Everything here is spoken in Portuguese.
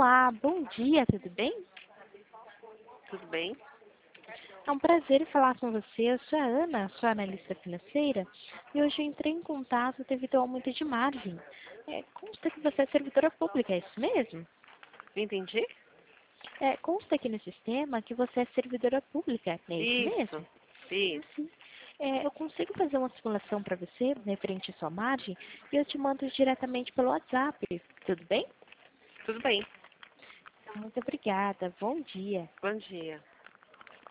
Olá, bom dia, tudo bem? Tudo bem? É um prazer falar com você. Eu sou a Ana, sou analista financeira, e hoje eu entrei em contato devido ao aumento de margem. Consta que você é servidora pública, é isso mesmo? Não entendi? Consta aqui no sistema que você é servidora pública, é isso mesmo? Isso, isso. Sim. Eu consigo fazer uma simulação para você, referente à sua margem, e eu te mando diretamente pelo WhatsApp, tudo bem? Tudo bem. Muito obrigada, bom dia. Bom dia.